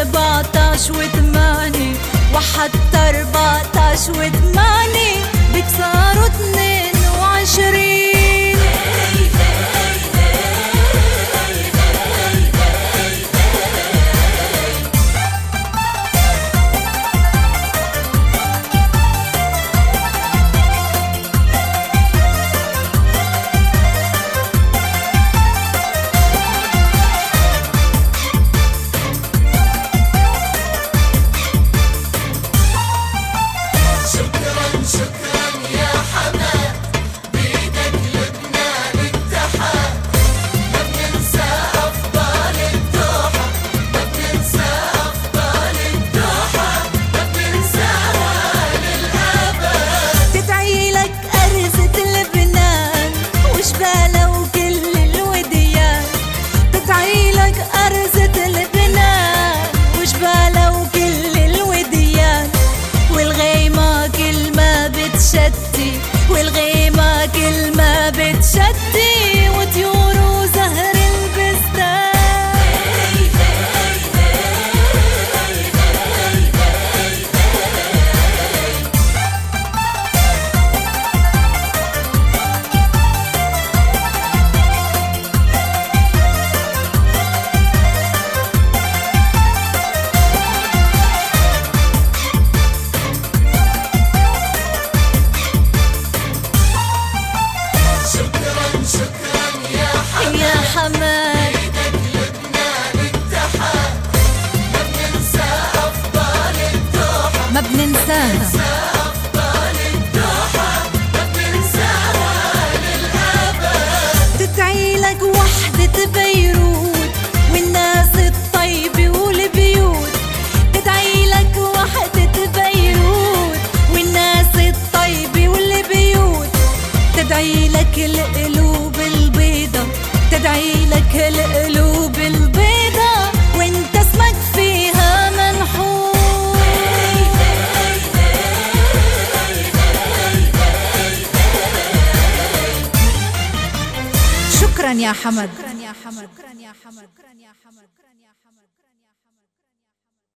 17 و8 وحتى 14 و8 بكسروا 22. والغيمة كل ما بتشتي وطيور وزهر البستان. حماد بيدك لبنان اتحاد، ما بننسى أفضال الدوحة، ما بننساها أفضال الدوحة، ما بننساها للأبد. تدعي لك وحدة بيروت والناس الطيبة والبيوت، تدعي لك وحدة بيروت والناس الطيبة والبيوت، تدعي لك القلوب البيضة، تدعي لك القلوب البيضة وانت اسمك فيها منحوت. شكرا يا حمد.